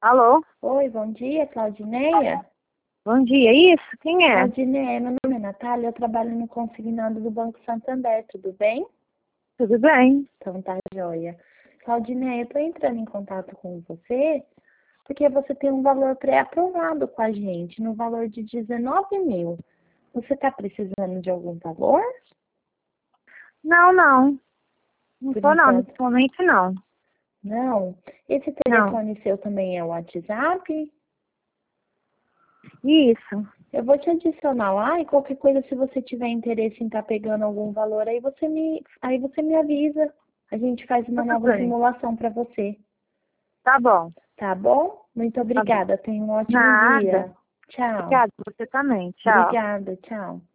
Alô? Oi, bom dia, Claudineia. Bom dia, isso? Quem é? Claudineia, meu nome é Natália, eu trabalho no consignado do Banco Santander, tudo bem? Tudo bem? Então tá joia. Claudineia, eu tô entrando em contato com você porque você tem um valor pré-aprovado com a gente, no valor de 19 mil. Você tá precisando de algum valor? Não, não. Não Por tô não, enquanto, nesse momento não. não. Esse Não. telefone seu também é o WhatsApp? Isso. Eu vou te adicionar lá e qualquer coisa, se você tiver interesse em estar pegando algum valor, aí você me avisa. A gente faz uma Tudo nova bem. simulação para você. Tá bom. Tá bom? Muito Tá bom. obrigada. Tenha um ótimo Nada. dia. Tchau. Obrigada, você também. Tchau. Obrigada. Tchau.